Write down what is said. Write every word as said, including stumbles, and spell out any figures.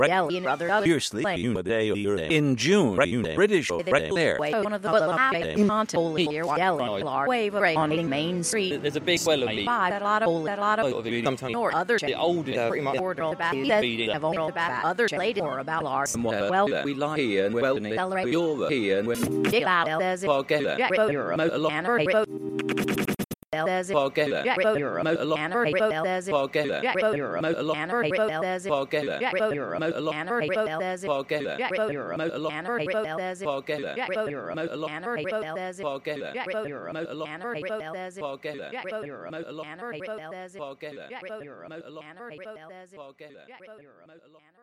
Alien brother fiercely in June British Air one of the Montoli wave on Main Street. There's a big well of a lot of a lot of sometimes or other the older pretty much about other lady or about ours. Well, we lie here and well you're here and dig out there's you're a lot there's a forget you're a motor there's a forget you're a motor there's a forget you're a motor there's a forget you're a motor there's a forget you're a motor there's a forget you're a motor there's a forget you're a motor there's a forget you're a motor there's a forget you're a motor